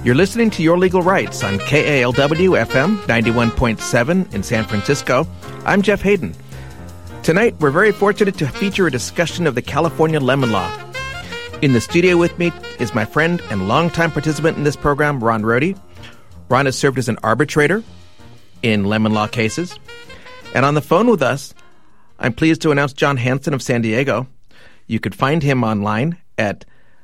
You're listening to Your Legal Rights on KALW FM 91.7 in San Francisco. I'm Jeff Hayden. Tonight, we're very fortunate to feature a discussion of the California lemon law. In the studio with me is my friend and longtime participant in this program, Ron Rohde. Ron has served as an arbitrator in lemon law cases. And on the phone with us, I'm pleased to announce John Hanson of San Diego. You could find him online at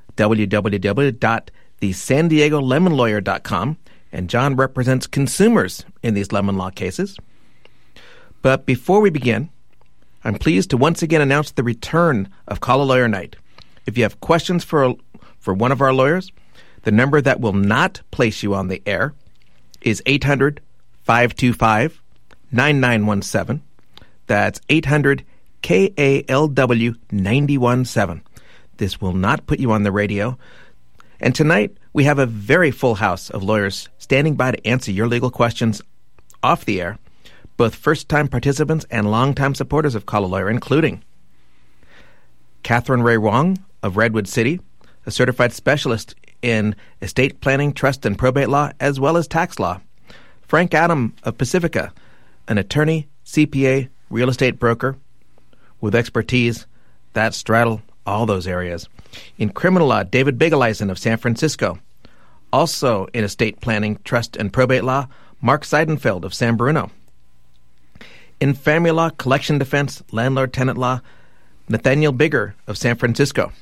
www.thesandiegolemonlawyer.com, and John represents consumers in these lemon law cases. But before we begin, I'm pleased to once again announce the return of Call a Lawyer Night. If you have questions for one of our lawyers, the number that will not place you on the air is 800-525-9917. That's 800-KALW-917. This will not put you on the radio. And tonight, we have a very full house of lawyers standing by to answer your legal questions off the air, both first-time participants and long-time supporters of Call a Lawyer, including Catherine Ray Wong of Redwood City, a certified specialist in estate planning, trust, and probate law, as well as tax law. Frank Adam of Pacifica, an attorney, CPA, real estate broker with expertise that straddle all those areas. In criminal law, David Bigeleisen of San Francisco. Also in estate planning, trust, and probate law, Mark Seidenfeld of San Bruno. In family law, collection defense, landlord-tenant law, Nathaniel Bigger of San Francisco.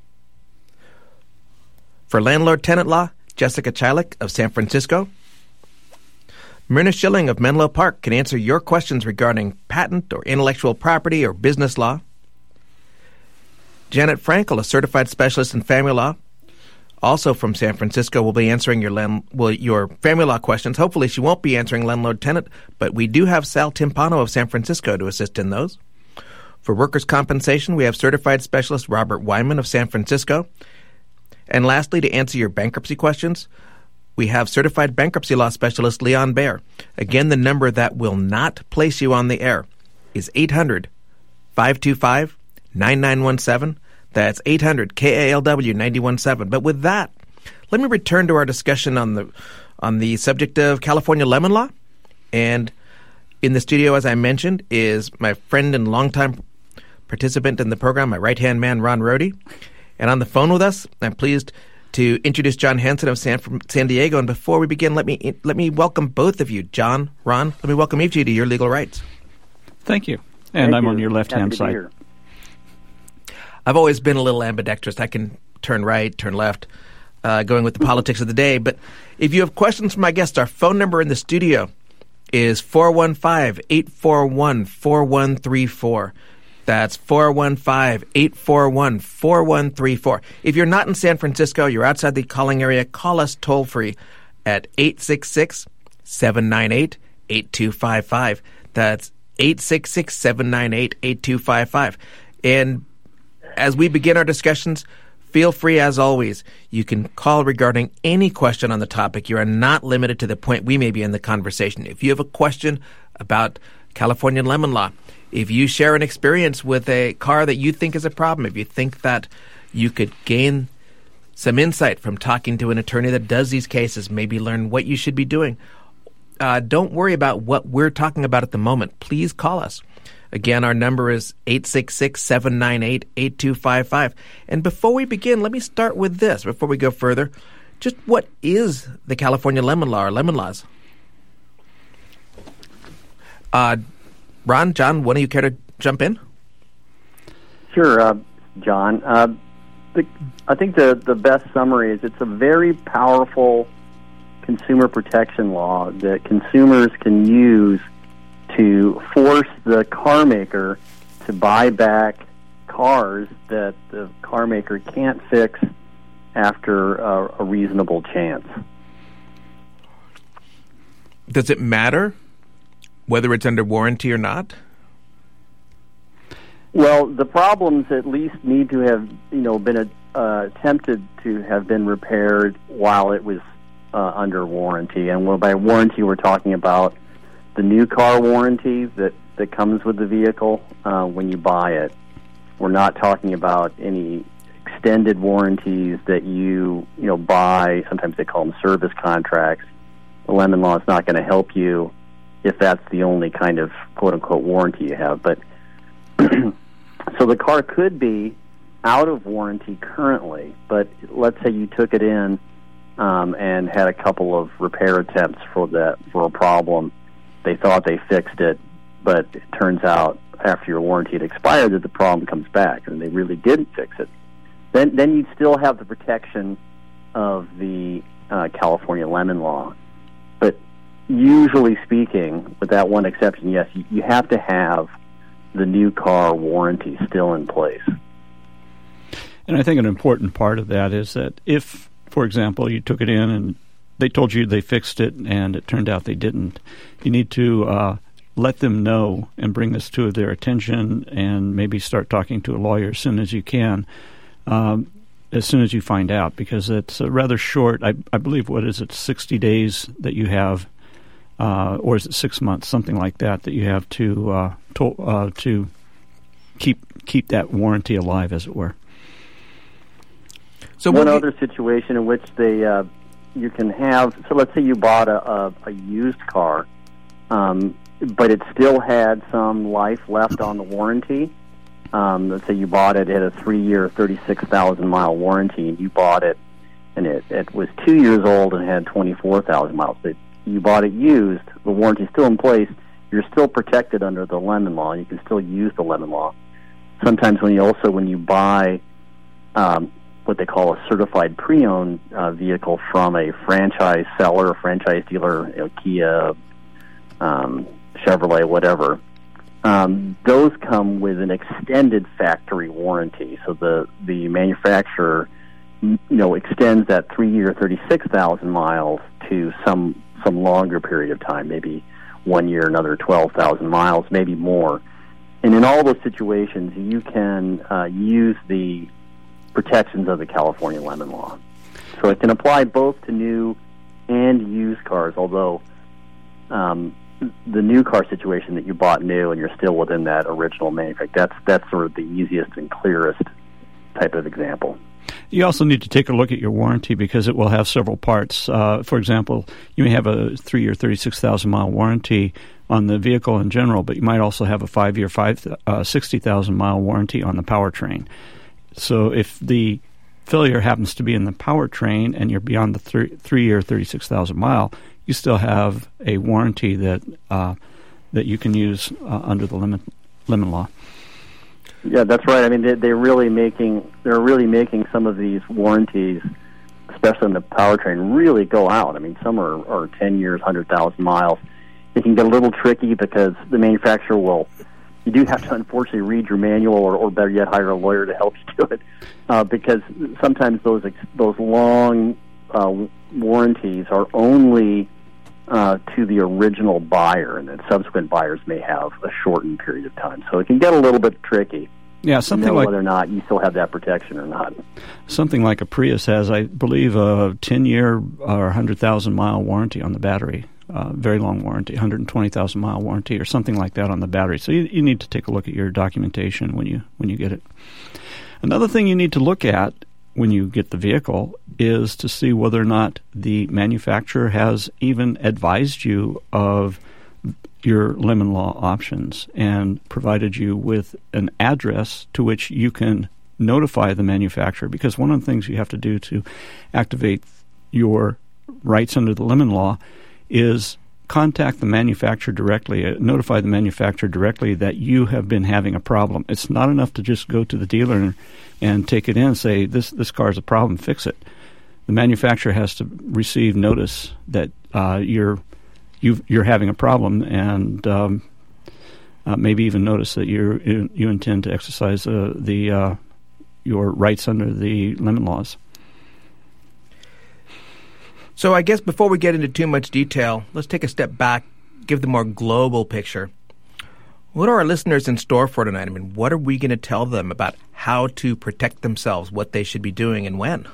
For landlord-tenant law, Jessica Chilik of San Francisco. Myrna Schilling of Menlo Park can answer your questions regarding patent or intellectual property or business law. Janet Frankel, a certified specialist in family law, also from San Francisco, will be answering your family law questions. Hopefully she won't be answering landlord-tenant, but we do have Sal Timpano of San Francisco to assist in those. For workers' compensation, we have certified specialist Robert Wyman of San Francisco. And lastly, to answer your bankruptcy questions, we have certified bankruptcy law specialist Leon Baer. Again, the number that will not place you on the air is 800-525-9917. That's 800-KALW-917. But with that, let me return to our discussion on the subject of California lemon law. And in the studio, as I mentioned, is my friend and longtime participant in the program, my right-hand man, Ron Rohde. And on the phone with us, I'm pleased to introduce John Hanson of San Diego. And before we begin, let me welcome both of you, John, Ron. Let me welcome each of you to Your Legal Rights. Thank you. And I'm on your left-hand side. I've always been a little ambidextrous. I can turn right, turn left, going with the politics of the day. But if you have questions for my guests, our phone number in the studio is 415-841-4134. That's 415-841-4134. If you're not in San Francisco, you're outside the calling area, call us toll-free at 866-798-8255. That's 866-798-8255. And as we begin our discussions, feel free, as always, you can call regarding any question on the topic. You are not limited to the point we may be in the conversation. If you have a question about California lemon law, if you share an experience with a car that you think is a problem, if you think that you could gain some insight from talking to an attorney that does these cases, maybe learn what you should be doing, don't worry about what we're talking about at the moment. Please call us. Again, our number is 866-798-8255. And before we begin, let me start with this. Before we go further, just what is the California lemon law or lemon laws? Ron, John, one of you care to jump in? Sure, John. I think the best summary is it's a very powerful consumer protection law that consumers can use to force the car maker to buy back cars that the car maker can't fix after a reasonable chance. Does it matter whether it's under warranty or not? Well, the problems at least need to have, been attempted to have been repaired while it was under warranty. And by warranty, we're talking about the new car warranty that comes with the vehicle when you buy it. We're not talking about any extended warranties that you buy. Sometimes they call them service contracts. The lemon law is not going to help you if that's the only kind of quote-unquote warranty you have. But so the car could be out of warranty currently, but let's say you took it in and had a couple of repair attempts for a problem. They thought they fixed it, but it turns out after your warranty had expired that the problem comes back, and they really didn't fix it. Then you'd still have the protection of the California lemon law. But usually speaking, with that one exception, yes, you have to have the new car warranty still in place. And I think an important part of that is that if, for example, you took it in and they told you they fixed it and it turned out they didn't, you need to let them know and bring this to their attention and maybe start talking to a lawyer as soon as you can, as soon as you find out, because it's rather short. I believe, 60 days that you have, or is it 6 months, something like that you have to keep that warranty alive, as it were. So one other situation in which you can have, so let's say you bought a used car, but it still had some life left on the warranty. Let's say you bought it at a 3-year, 36,000-mile warranty, and you bought it, and it was 2 years old and had 24,000 miles. But you bought it used, the warranty's still in place, you're still protected under the lemon law, and you can still use the lemon law. Sometimes when you buy what they call a certified pre-owned vehicle from a franchise seller, a franchise dealer, Kia, Chevrolet, whatever, those come with an extended factory warranty. So the manufacturer, extends that 3-year, 36,000 miles to some longer period of time, maybe 1 year, another 12,000 miles, maybe more. And in all those situations, you can use the protections of the California lemon law. So it can apply both to new and used cars, although the new car situation that you bought new and you're still within that original manufacturer, that's sort of the easiest and clearest type of example. You also need to take a look at your warranty because it will have several parts. For example, you may have a 3-year, 36,000-mile warranty on the vehicle in general, but you might also have a 5-year, 60,000-mile warranty on the powertrain. So if the failure happens to be in the powertrain and you're beyond the 3-year, 36,000-mile, you still have a warranty that you can use under the lemon law. Yeah, that's right. I mean, they're really making some of these warranties, especially in the powertrain, really go out. I mean, some are 10 years, 100,000 miles. It can get a little tricky because the manufacturer you do have to unfortunately read your manual or better yet, hire a lawyer to help you do it, because sometimes those long warranties are only to the original buyer, and then subsequent buyers may have a shortened period of time. So it can get a little bit tricky. Yeah, something like whether or not you still have that protection or not. Something like a Prius has, I believe, a 10-year or 100,000-mile warranty on the battery. Very long warranty, 120,000-mile warranty, or something like that on the battery. So you need to take a look at your documentation when you get it. Another thing you need to look at when you get the vehicle is to see whether or not the manufacturer has even advised you of your lemon law options and provided you with an address to which you can notify the manufacturer. Because one of the things you have to do to activate your rights under the lemon law is contact the manufacturer directly, notify the manufacturer directly that you have been having a problem. It's not enough to just go to the dealer and take it in and say, this car is a problem, fix it. The manufacturer has to receive notice that you're having a problem, and maybe even notice that you intend to exercise your rights under the lemon laws. So I guess before we get into too much detail, let's take a step back, give the more global picture. What are our listeners in store for tonight? I mean, what are we going to tell them about how to protect themselves, what they should be doing, and when?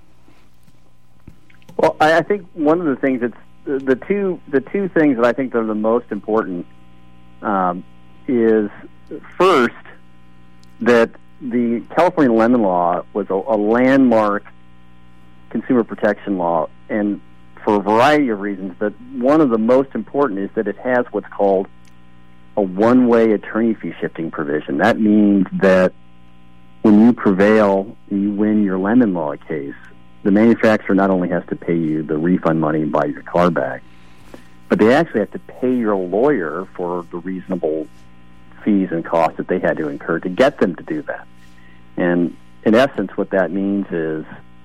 Well, I think one of the things that's the two things that I think are the most important is first that the California lemon law was a landmark consumer protection law, and for a variety of reasons, but one of the most important is that it has what's called a one-way attorney fee shifting provision. That means that when you prevail, you win your lemon law case, the manufacturer not only has to pay you the refund money and buy your car back, but they actually have to pay your lawyer for the reasonable fees and costs that they had to incur to get them to do that. And in essence, what that means is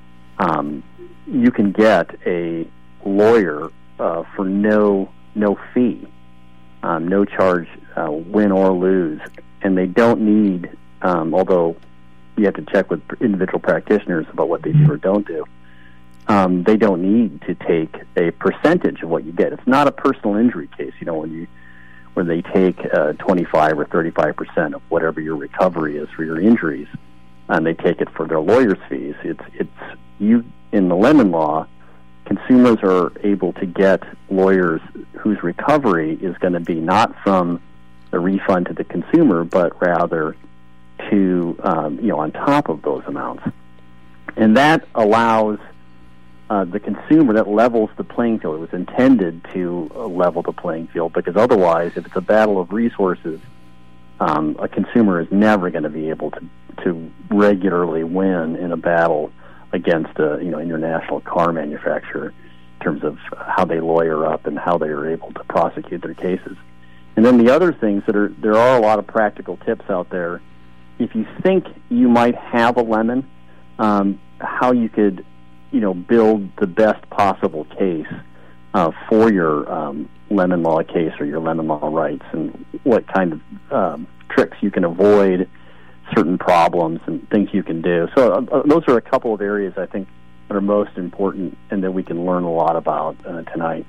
you can get a lawyer for no fee, no charge, win or lose, and they don't need, although you have to check with individual practitioners about what they do or don't do, they don't need to take a percentage of what you get. It's not a personal injury case, when they take 25 or 35% of whatever your recovery is for your injuries, and they take it for their lawyer's fees. It's you in the lemon law. Consumers are able to get lawyers whose recovery is going to be not from the refund to the consumer, but rather to on top of those amounts, and that allows the consumer, that levels the playing field. It was intended to level the playing field, because otherwise, if it's a battle of resources, a consumer is never going to be able to regularly win in a battle against a international car manufacturer in terms of how they lawyer up and how they are able to prosecute their cases. And then the other things there are a lot of practical tips out there. If you think you might have a lemon, how you could build the best possible case for your lemon law case or your lemon law rights, and what kind of tricks you can avoid certain problems and things you can do. So those are a couple of areas I think that are most important and that we can learn a lot about tonight.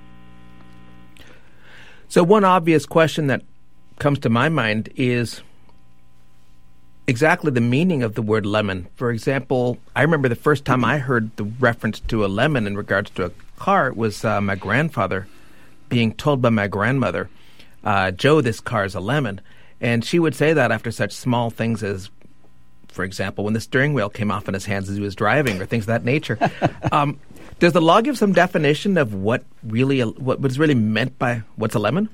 So one obvious question that comes to my mind is exactly the meaning of the word lemon. For example, I remember the first time I heard the reference to a lemon in regards to a car was my grandfather being told by my grandmother, Joe, this car is a lemon. And she would say that after such small things as, for example, when the steering wheel came off in his hands as he was driving, or things of that nature. Does the law give some definition of what is really meant by what's a lemon?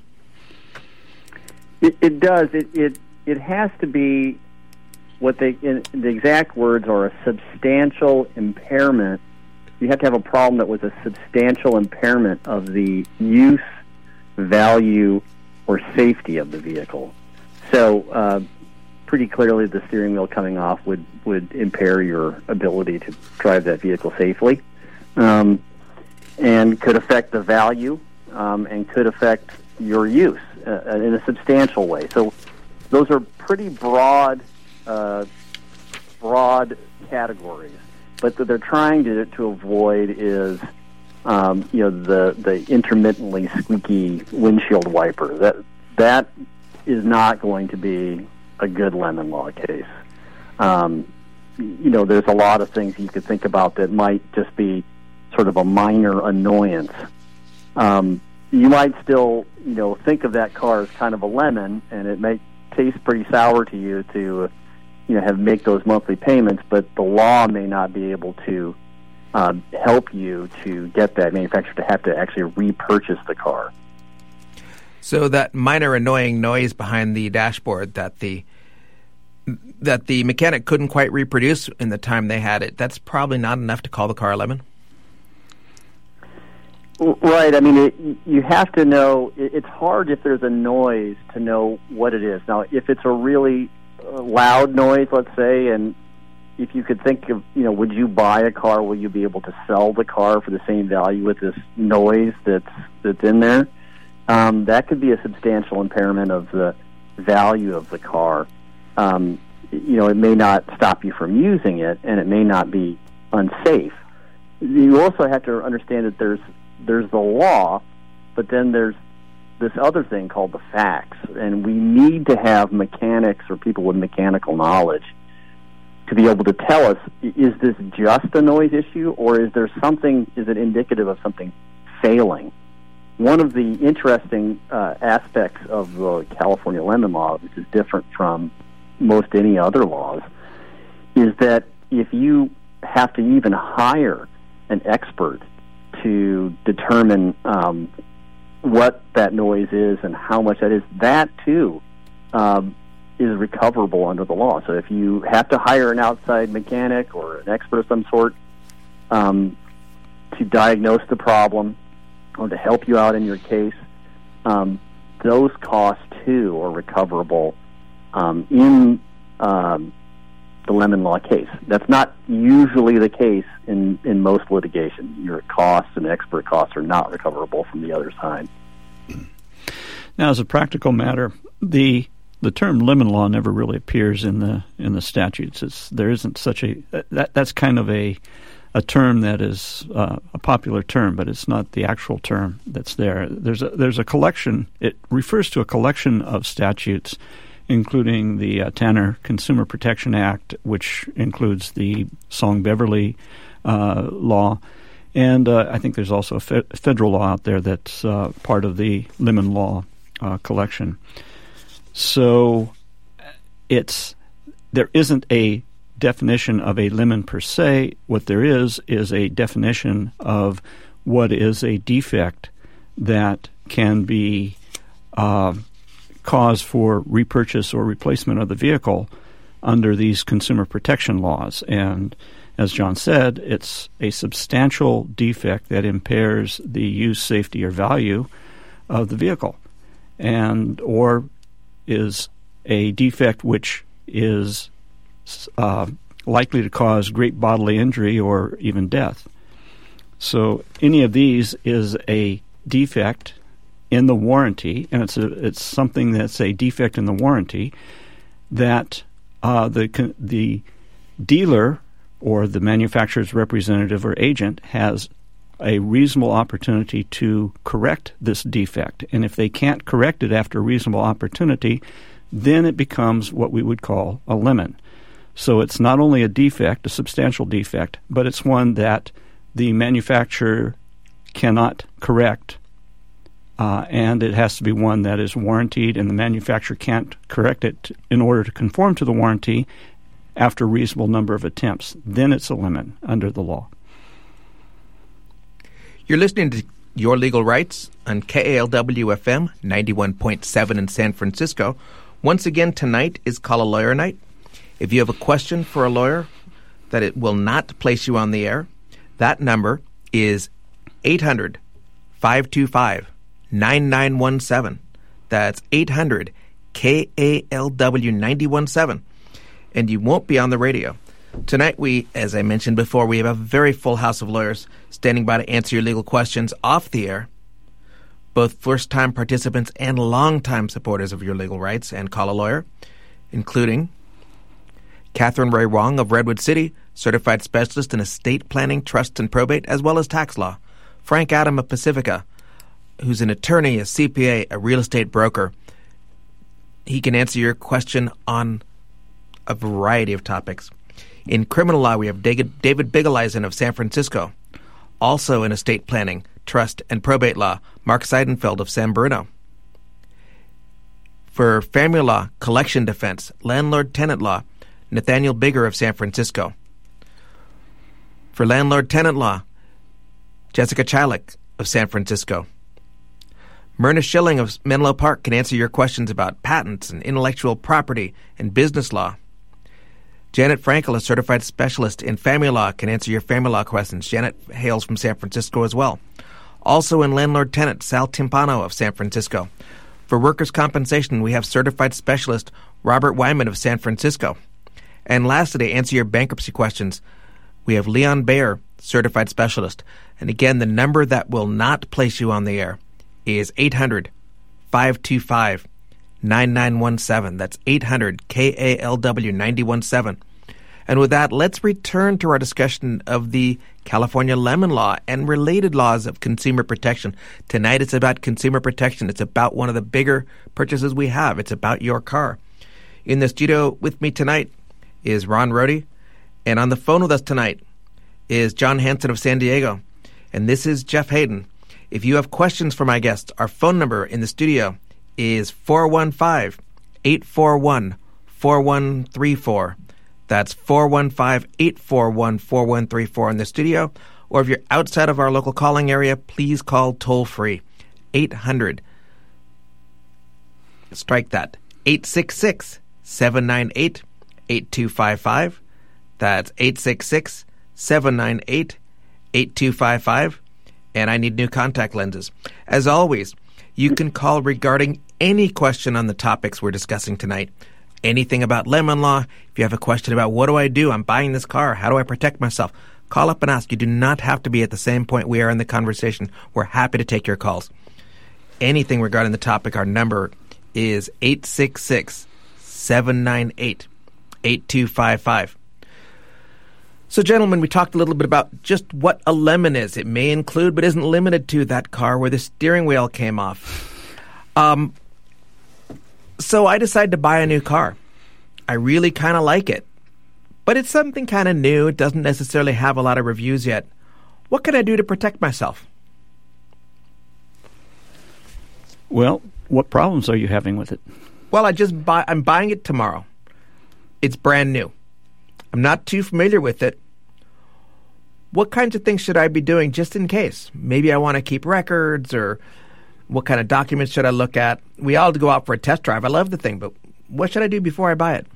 It does. It has to be what the exact words are: a substantial impairment. You have to have a problem that was a substantial impairment of the use, value, or safety of the vehicle. So pretty clearly the steering wheel coming off would impair your ability to drive that vehicle safely, and could affect the value, and could affect your use in a substantial way. So those are pretty broad categories. But what they're trying to avoid is the intermittently squeaky windshield wiper. That is not going to be a good lemon law case. There's a lot of things you could think about that might just be sort of a minor annoyance. You might still, think of that car as kind of a lemon, and it may taste pretty sour to you to, make those monthly payments, but the law may not be able to help you to get that manufacturer to have to actually repurchase the car. So that minor annoying noise behind the dashboard that the mechanic couldn't quite reproduce in the time they had it, that's probably not enough to call the car a lemon? Right. I mean, you have to know. It's hard if there's a noise to know what it is. Now, if it's a really loud noise, let's say, and if you could think of, would you buy a car? Will you be able to sell the car for the same value with this noise that's in there? That could be a substantial impairment of the value of the car. It may not stop you from using it, and it may not be unsafe. You also have to understand that there's the law, but then there's this other thing called the facts, and we need to have mechanics or people with mechanical knowledge to be able to tell us, is this just a noise issue, or is it indicative of something failing? One of the interesting aspects of the California lemon law, which is different from most any other laws, is that if you have to even hire an expert to determine what that noise is and how much that is, that too is recoverable under the law. So if you have to hire an outside mechanic or an expert of some sort to diagnose the problem or to help you out in your case, those costs too are recoverable in the Lemon Law case. That's not usually the case in most litigation. Your costs and expert costs are not recoverable from the other side. Now, as a practical matter, the term lemon law never really appears in the statutes. There isn't such a that's kind of a term that is a popular term, but it's not the actual term that's there. There's a collection. It refers to a collection of statutes, including the Tanner Consumer Protection Act, which includes the Song-Beverly law. And I think there's also a federal law out there that's part of the lemon law collection. So there isn't a definition of a lemon per se. What there is a definition of what is a defect that can be cause for repurchase or replacement of the vehicle under these consumer protection laws. And as John said, it's a substantial defect that impairs the use, safety, or value of the vehicle, and or is a defect which is likely to cause great bodily injury or even death. So any of these is a defect in the warranty, and it's something that's a defect in the warranty that the dealer or the manufacturer's representative or agent has a reasonable opportunity to correct this defect. And if they can't correct it after a reasonable opportunity, then it becomes what we would call a lemon. So it's not only a defect, a substantial defect, but it's one that the manufacturer cannot correct, and it has to be one that is warrantied, and the manufacturer can't correct it in order to conform to the warranty after a reasonable number of attempts. Then it's a lemon under the law. You're listening to Your Legal Rights on KALW-FM 91.7 in San Francisco. Once again, tonight is Call a Lawyer Night. If you have a question for a lawyer that it will not place you on the air, that number is 800-525-9917. That's 800-KALW-917. And you won't be on the radio. Tonight, as I mentioned before, we have a very full house of lawyers standing by to answer your legal questions off the air, both first-time participants and long-time supporters of your legal rights and Call a Lawyer, including Catherine Ray Wong of Redwood City, certified specialist in estate planning, trust, and probate, as well as tax law. Frank Adam of Pacifica, who's an attorney, a CPA, a real estate broker. He can answer your question on a variety of topics. In criminal law, we have David Bigeleisen of San Francisco. Also in estate planning, trust, and probate law, Mark Seidenfeld of San Bruno. For family law, collection defense, landlord-tenant law, Nathaniel Bigger of San Francisco. For landlord-tenant law, Jessica Chalik of San Francisco. Myrna Schilling of Menlo Park can answer your questions about patents and intellectual property and business law. Janet Frankel, a certified specialist in family law, can answer your family law questions. Janet hails from San Francisco as well. Also in landlord-tenant, Sal Timpano of San Francisco. For workers' compensation, we have certified specialist Robert Wyman of San Francisco. And lastly, to answer your bankruptcy questions, we have Leon Bayer, certified specialist. And again, the number that will not place you on the air is 800-525-9917. That's 800-KALW-917. And with that, let's return to our discussion of the California lemon law and related laws of consumer protection. Tonight it's about consumer protection. It's about one of the bigger purchases we have. It's about your car. In the studio with me tonight is Ron Rohde, and on the phone with us tonight is John Hanson of San Diego, and this is Jeff Hayden. If you have questions for my guests, our phone number in the studio is 415-841-4134. That's 415-841-4134 in the studio. Or if you're outside of our local calling area, please call toll-free 800. Strike that. 866-798-8255. That's 866-798-8255. And I need new contact lenses. As always, you can call regarding any question on the topics we're discussing tonight. Anything about lemon law. If you have a question about what do I do? I'm buying this car. How do I protect myself? Call up and ask. You do not have to be at the same point we are in the conversation. We're happy to take your calls. Anything regarding the topic, our number is 866-798-8255. So, gentlemen, we talked a little bit about just what a lemon is. It may include, but isn't limited to, that car where the steering wheel came off. So I decided to buy a new car. I really kind of like it. But it's something kind of new. It doesn't necessarily have a lot of reviews yet. What can I do to protect myself? Well, what problems are you having with it? Well, I'm buying it tomorrow. It's brand new. I'm not too familiar with it. What kinds of things should I be doing just in case? Maybe I want to keep records, or what kind of documents should I look at? We all go out for a test drive. I love the thing, but what should I do before I buy it?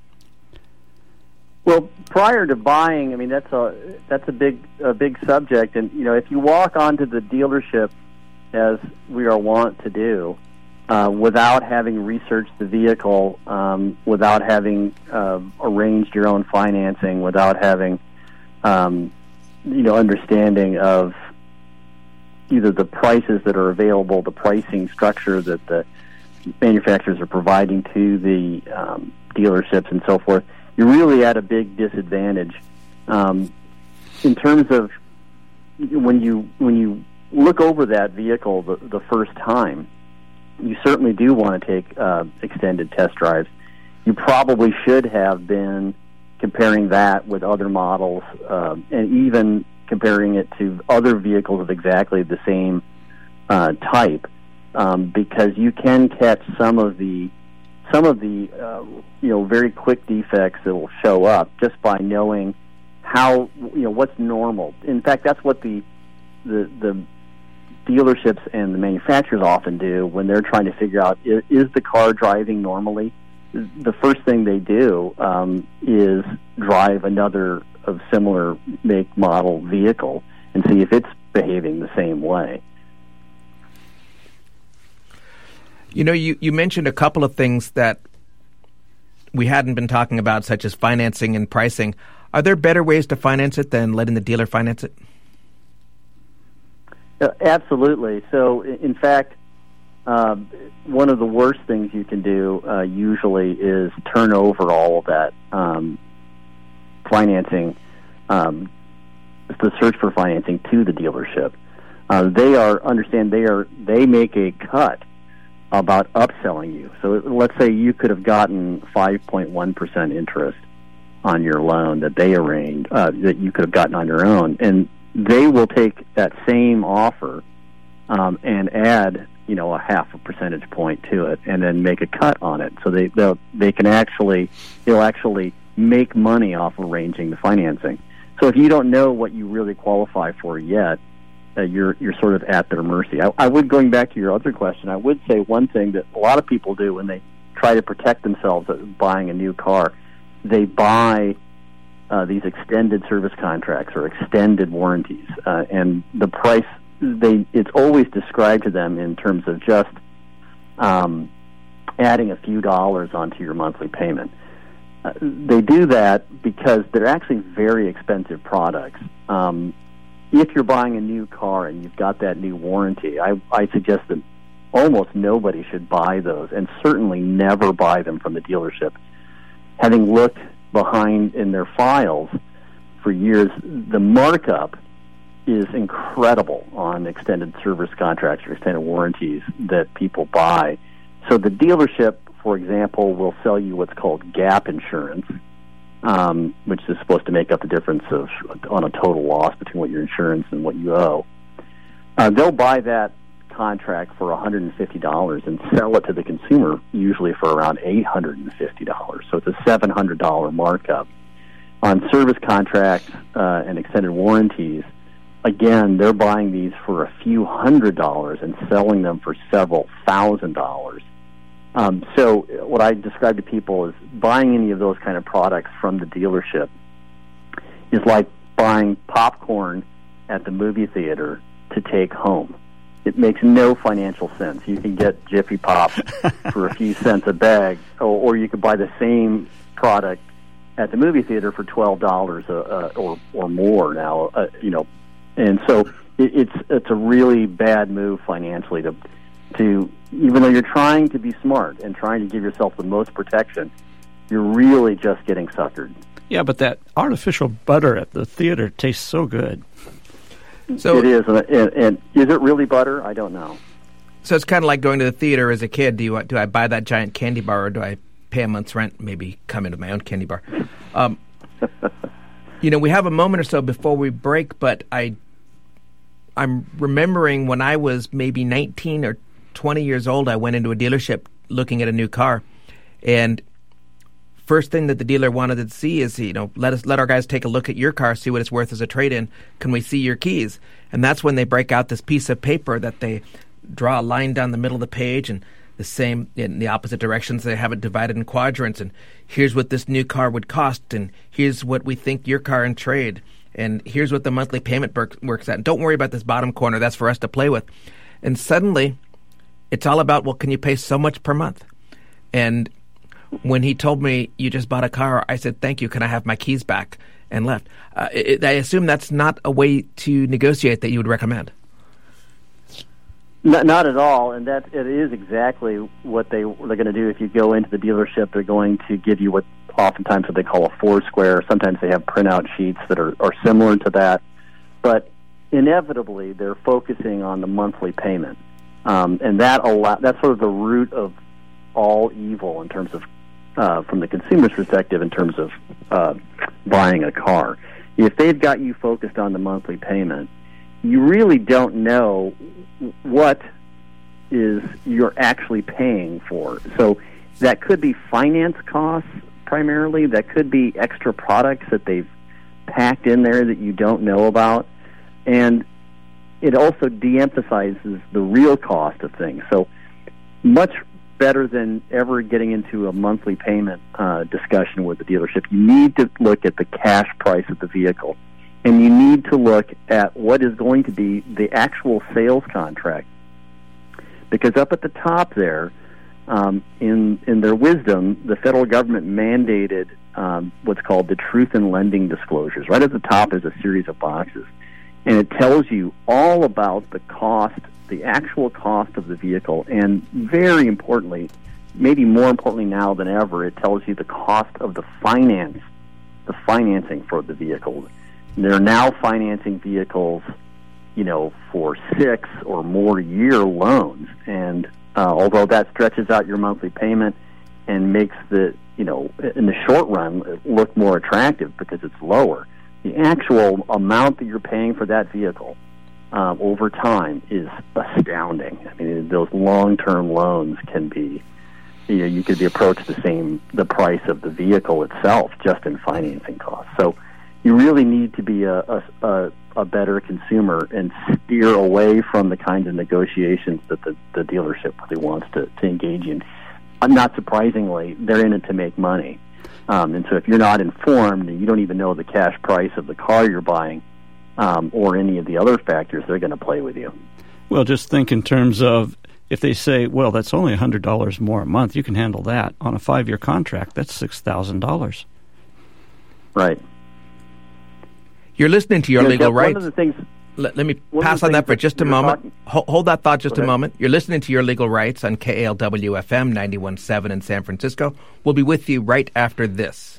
Well, prior to buying, I mean, that's a big subject, and if you walk onto the dealership, as we are wont to do, without having researched the vehicle, without having arranged your own financing, without having understanding of either the prices that are available, the pricing structure that the manufacturers are providing to the dealerships and so forth, you're really at a big disadvantage. In terms of when you look over that vehicle the first time, you certainly do want to take extended test drives. You probably should have been comparing that with other models, and even comparing it to other vehicles of exactly the same type, because you can catch some of the very quick defects that will show up just by knowing how what's normal. In fact, that's what the dealerships and the manufacturers often do when they're trying to figure out, is the car driving normally? The first thing they do is drive another of similar make, model vehicle and see if it's behaving the same way. You mentioned a couple of things that we hadn't been talking about, such as financing and pricing. Are there better ways to finance it than letting the dealer finance it? Absolutely. So, in fact, one of the worst things you can do usually is turn over all of that financing, the search for financing, to the dealership. They make a cut about upselling you. So let's say you could have gotten 5.1% interest on your loan that they arranged, that you could have gotten on your own, and they will take that same offer and add, a half a percentage point to it, and then make a cut on it. So they'll actually make money off arranging the financing. So if you don't know what you really qualify for yet, you're sort of at their mercy. I would, going back to your other question, I would say one thing that a lot of people do when they try to protect themselves buying a new car, they buy these extended service contracts or extended warranties, and the price, it's always described to them in terms of just adding a few dollars onto your monthly payment. They do that because they're actually very expensive products. If you're buying a new car and you've got that new warranty, I suggest that almost nobody should buy those, and certainly never buy them from the dealership. Having looked behind in their files for years, the markup is incredible on extended service contracts or extended warranties that people buy. So the dealership, for example, will sell you what's called gap insurance, which is supposed to make up the difference on a total loss between what your insurance and what you owe. They'll buy that contract for $150 and sell it to the consumer usually for around $850. So it's a $700 markup. On service contracts and extended warranties, again, they're buying these for a few $100s and selling them for several $1,000s. So what I describe to people is buying any of those kind of products from the dealership is like buying popcorn at the movie theater to take home. It makes no financial sense. You can get Jiffy Pop for a few cents a bag, or you could buy the same product at the movie theater for $12 or more now. And so it's a really bad move financially to even though you're trying to be smart and trying to give yourself the most protection, you're really just getting suckered. Yeah, but that artificial butter at the theater tastes so good. So it is, and is it really butter? I don't know. So it's kind of like going to the theater as a kid. Do I buy that giant candy bar, or do I pay a month's rent, maybe come into my own candy bar? We have a moment or so before we break, but I'm remembering when I was maybe 19 or 20 years old, I went into a dealership looking at a new car, and first thing that the dealer wanted to see is, let our guys take a look at your car, see what it's worth as a trade-in. Can we see your keys? And that's when they break out this piece of paper that they draw a line down the middle of the page, and the same in the opposite directions. They have it divided in quadrants, and here's what this new car would cost, and here's what we think your car in trade, and here's what the monthly payment works at. And don't worry about this bottom corner. That's for us to play with. And suddenly, it's all about, well, can you pay so much per month? And when he told me, you just bought a car, I said, thank you, can I have my keys back? And left. I assume that's not a way to negotiate that you would recommend. Not at all, and it is exactly what they're going to do. If you go into the dealership, they're going to give you what they call a Foursquare. Sometimes they have printout sheets that are similar to that, but inevitably they're focusing on the monthly payment, and that's sort of the root of all evil in terms of from the consumer's perspective in terms of buying a car. If they've got you focused on the monthly payment, you really don't know what is you're actually paying for. So that could be finance costs primarily. That could be extra products that they've packed in there that you don't know about. And it also de-emphasizes the real cost of things. So much better than ever getting into a monthly payment discussion with the dealership, you need to look at the cash price of the vehicle. And you need to look at what is going to be the actual sales contract. Because up at the top there, in their wisdom, the federal government mandated what's called the Truth in Lending Disclosures. Right at the top is a series of boxes. And it tells you all about the cost, the actual cost of the vehicle. And very importantly, maybe more importantly now than ever, it tells you the cost of the financing for the vehicle. They're now financing vehicles, for 6 or more year loans. And although that stretches out your monthly payment and makes in the short run, look more attractive because it's lower, the actual amount that you're paying for that vehicle over time is astounding. I mean, those long-term loans can be, you could be approached the price of the vehicle itself just in financing costs. So you really need to be a better consumer and steer away from the kinds of negotiations that the dealership really wants to engage in. Not surprisingly, they're in it to make money. And so if you're not informed and you don't even know the cash price of the car you're buying or any of the other factors, they're going to play with you. Well, just think in terms of if they say, well, that's only $100 more a month, you can handle that. On a 5-year contract, that's $6,000. Right. You're listening to Your Legal Rights. One of the things, let me pass on that for just a moment. Hold that thought just a moment. You're listening to Your Legal Rights on KALW-FM 91.7 in San Francisco. We'll be with you right after this.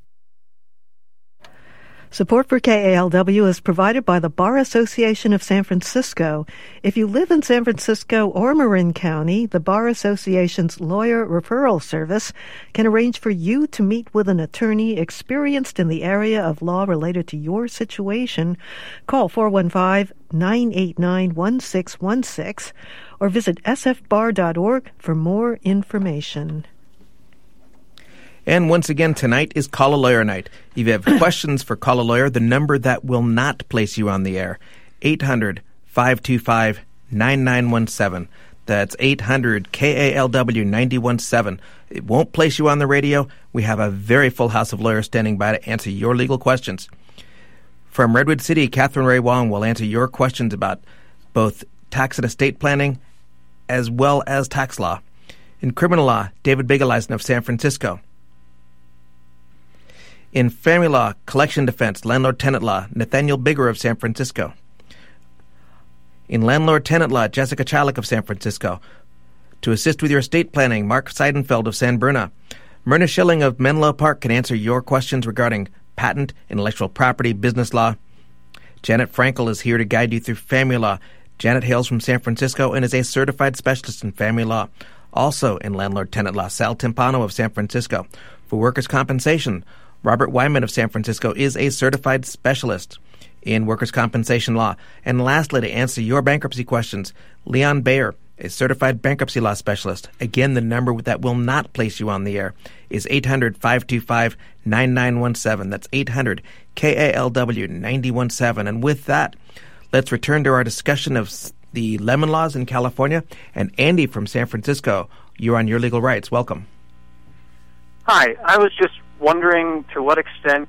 Support for KALW is provided by the Bar Association of San Francisco. If you live in San Francisco or Marin County, the Bar Association's lawyer referral service can arrange for you to meet with an attorney experienced in the area of law related to your situation. Call 415-989-1616 or visit sfbar.org for more information. And once again, tonight is Call a Lawyer Night. If you have questions for Call a Lawyer, the number that will not place you on the air, 800-525-9917. That's 800-KALW-917. It won't place you on the radio. We have a very full house of lawyers standing by to answer your legal questions. From Redwood City, Catherine Ray Wong will answer your questions about both tax and estate planning as well as tax law. In criminal law, David Bigeleisen of San Francisco. In family law, collection defense, landlord-tenant law, Nathaniel Bigger of San Francisco. In landlord-tenant law, Jessica Chalik of San Francisco. To assist with your estate planning, Mark Seidenfeld of San Bruno. Myrna Schilling of Menlo Park can answer your questions regarding patent, intellectual property, business law. Janet Frankel is here to guide you through family law. Janet hails from San Francisco and is a certified specialist in family law. Also in landlord-tenant law, Sal Timpano of San Francisco. For workers' compensation, Robert Wyman of San Francisco is a certified specialist in workers' compensation law. And lastly, to answer your bankruptcy questions, Leon Bayer, a certified bankruptcy law specialist. Again, the number that will not place you on the air is 800-525-9917. That's 800-KALW-917. And with that, let's return to our discussion of the lemon laws in California. And Andy from San Francisco, you're on Your Legal Rights. Welcome. Hi. I was just wondering to what extent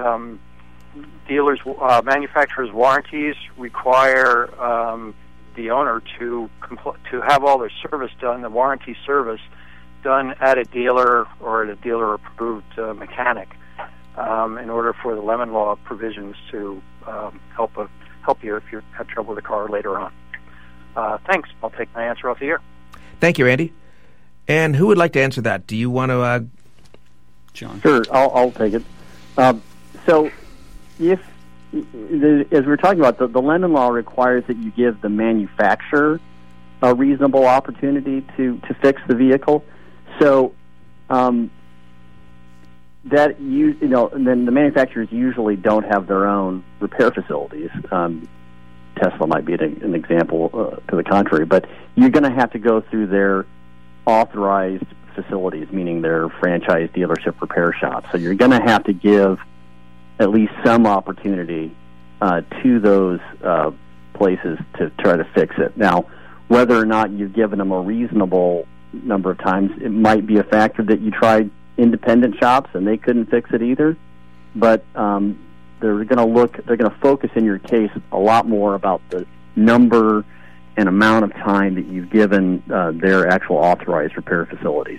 manufacturers' warranties require the owner to have all their service done, the warranty service done at a dealer or at a dealer-approved mechanic, in order for the lemon law provisions to help you if you have trouble with the car later on. Thanks. I'll take my answer off the air. Thank you, Andy. And who would like to answer that? Do you want to, John? Sure, I'll take it. So, as we were talking about, the lemon law requires that you give the manufacturer a reasonable opportunity to fix the vehicle. So, and then the manufacturers usually don't have their own repair facilities. Tesla might be an example to the contrary, but you're going to have to go through their authorized facilities, meaning their franchise dealership repair shops. So you're going to have to give at least some opportunity to those places to try to fix it. Now, whether or not you've given them a reasonable number of times, it might be a factor that you tried independent shops and they couldn't fix it either. But they're going to focus in your case a lot more about the number and amount of time that you've given their actual authorized repair facilities.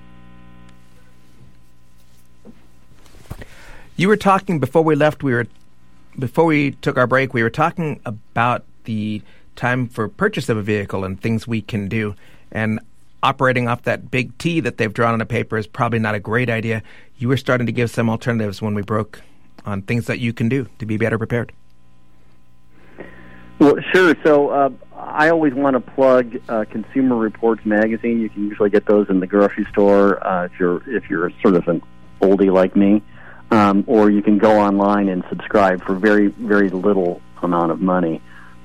You were talking before we left. Before we took our break, we were talking about the time for purchase of a vehicle and things we can do. And operating off that big T that they've drawn on a paper is probably not a great idea. You were starting to give some alternatives when we broke on things that you can do to be better prepared. Well, sure. So I always want to plug Consumer Reports magazine. You can usually get those in the grocery store if you're sort of an oldie like me, or you can go online and subscribe for very, very little amount of money.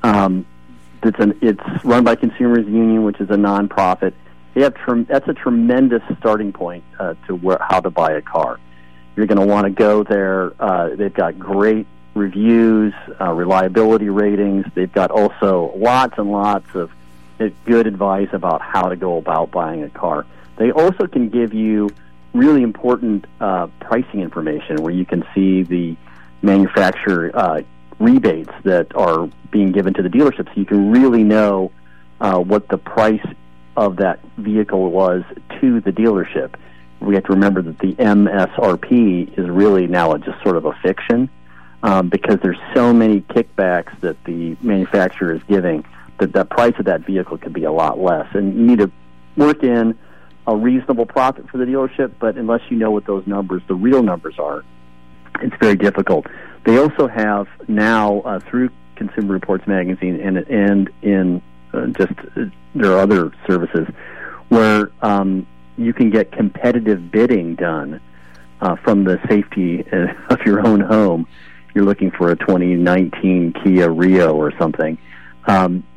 It's run by Consumers Union, which is a nonprofit. That's a tremendous starting point to how to buy a car. You're going to want to go there. They've got great reviews, reliability ratings. They've got also lots and lots of good advice about how to go about buying a car. They also can give you really important pricing information where you can see the manufacturer rebates that are being given to the dealership, so you can really know what the price of that vehicle was to the dealership. We have to remember that the MSRP is really now just sort of a fiction, because there's so many kickbacks that the manufacturer is giving that the price of that vehicle could be a lot less. And you need to work in a reasonable profit for the dealership, but unless you know what those numbers, the real numbers are, it's very difficult. They also have now, through Consumer Reports magazine and in just there are other services where you can get competitive bidding done from the safety of your own home. You're looking for a 2019 Kia Rio or something.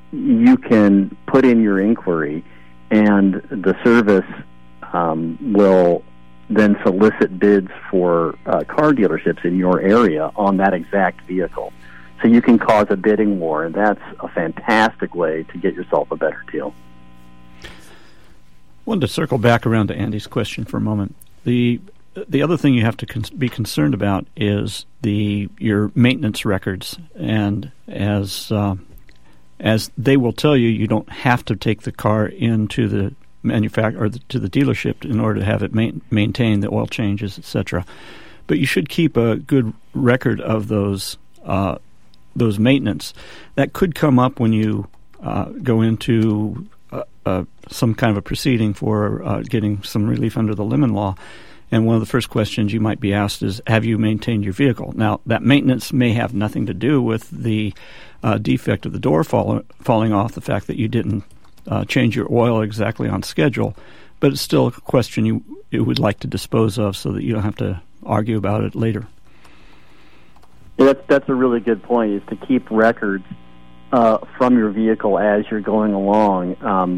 you can put in your inquiry, and the service will then solicit bids for car dealerships in your area on that exact vehicle. So you can cause a bidding war, and that's a fantastic way to get yourself a better deal. I wanted to circle back around to Andy's question for a moment. The other thing you have to be concerned about is your maintenance records, and as they will tell you, you don't have to take the car into the manufacturer or to the dealership in order to have it maintain the oil changes, etc. But you should keep a good record of those maintenance. That could come up when you go into some kind of a proceeding for getting some relief under the Lemon Law. And one of the first questions you might be asked is, have you maintained your vehicle? Now, that maintenance may have nothing to do with the defect of the door falling off, the fact that you didn't change your oil exactly on schedule, but it's still a question you would like to dispose of so that you don't have to argue about it later. Yeah, that's a really good point, is to keep records from your vehicle as you're going along.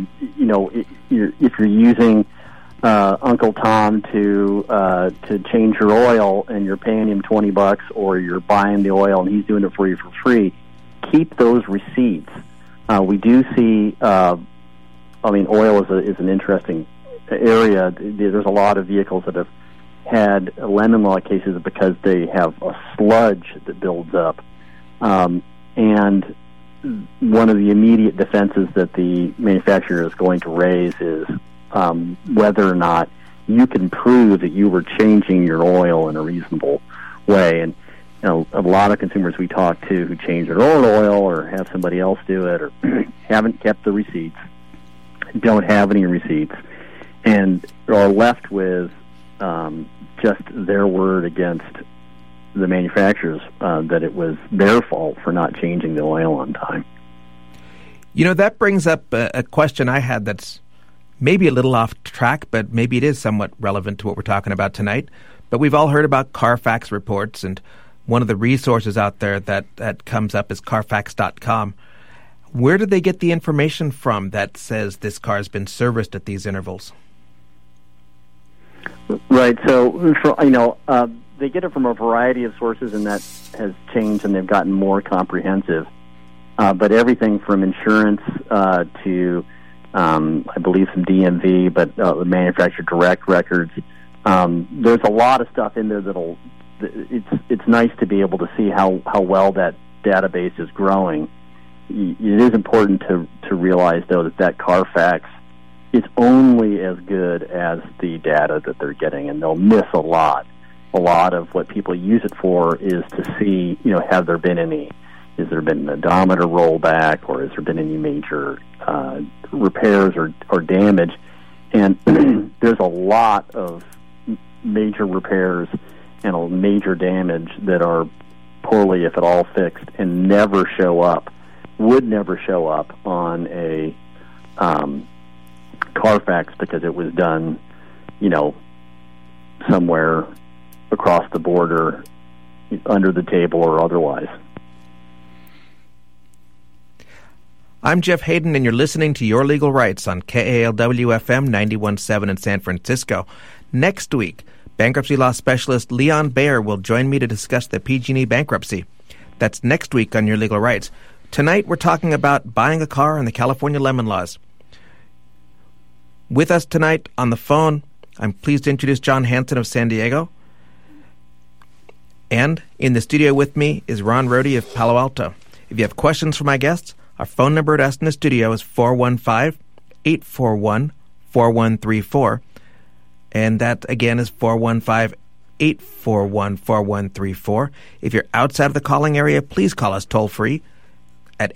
If you're using Uncle Tom to change your oil and you're paying him $20, or you're buying the oil and he's doing it for you for free, keep those receipts. We do see, oil is an interesting area. There's a lot of vehicles that have had Lemon Law cases because they have a sludge that builds up. And one of the immediate defenses that the manufacturer is going to raise is whether or not you can prove that you were changing your oil in a reasonable way. And a lot of consumers we talk to who change their own oil or have somebody else do it, or haven't kept the receipts, don't have any receipts, and are left with just their word against the manufacturers that it was their fault for not changing the oil on time. That brings up a question I had that's maybe a little off track, but maybe it is somewhat relevant to what we're talking about tonight. But we've all heard about Carfax reports, and one of the resources out there that comes up is Carfax.com. Where did they get the information from that says this car has been serviced at these intervals? Right. So, they get it from a variety of sources, and that has changed, and they've gotten more comprehensive. But everything from insurance to, I believe, some DMV, but the manufacturer direct records. There's a lot of stuff in there it's nice to be able to see how well that database is growing. It is important to realize, though, that Carfax is only as good as the data that they're getting, and they'll miss a lot. A lot of what people use it for is to see, has there been an odometer rollback, or has there been any major repairs or damage? And there's a lot of major repairs and major damage that are poorly, if at all, fixed and would never show up on a Carfax because it was done, somewhere across the border, under the table or otherwise. I'm Jeff Hayden, and you're listening to Your Legal Rights on KALW-FM 91.7 in San Francisco. Next week, bankruptcy law specialist Leon Baer will join me to discuss the PG&E bankruptcy. That's next week on Your Legal Rights. Tonight, we're talking about buying a car and the California Lemon Laws. With us tonight on the phone, I'm pleased to introduce John Hanson of San Diego. And in the studio with me is Ron Rohde of Palo Alto. If you have questions for my guests, our phone number to us in the studio is 415-841-4134. And that, again, is 415-841-4134. If you're outside of the calling area, please call us toll-free at